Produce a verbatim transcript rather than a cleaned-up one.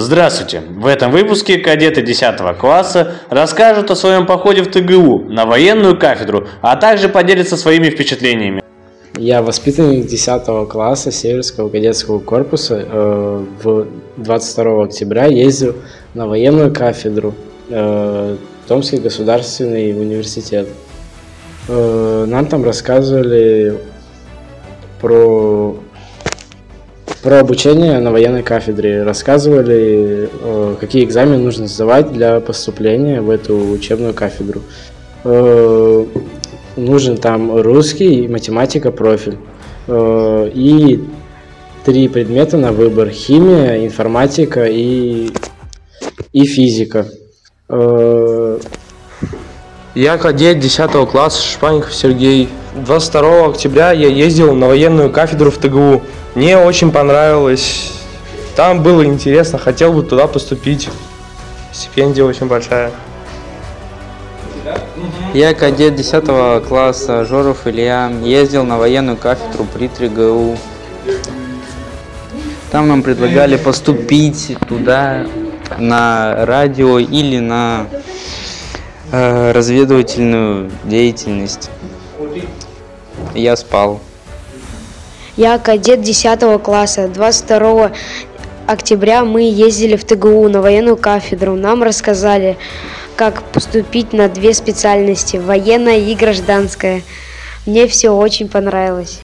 Здравствуйте! В этом выпуске кадеты десятого класса расскажут о своем походе в ТГУ на военную кафедру, а также поделятся своими впечатлениями. Я воспитанник десятого класса Северского кадетского корпуса. В двадцать второго октября ездил на военную кафедру, Томский государственный университет. Нам там рассказывали про, про обучение на военной кафедре, рассказывали, какие экзамены нужно сдавать для поступления в эту учебную кафедру. Нужен там русский, математика, профиль. И три предмета на выбор: химия, информатика и, и физика. Я кадет десятого класса, Шпанников Сергей. двадцать второго октября я ездил на военную кафедру в ТГУ. Мне очень понравилось. Там было интересно, хотел бы туда поступить. Стипендия очень большая. Я кадет десятого класса, Жоров Илья, ездил на военную кафедру при ТГУ. Там нам предлагали поступить туда на радио или на э, разведывательную деятельность. Я спал. Я кадет десятого класса. двадцать второго октября мы ездили в ТГУ на военную кафедру. Нам рассказали, как поступить на две специальности – военная и гражданская. Мне все очень понравилось.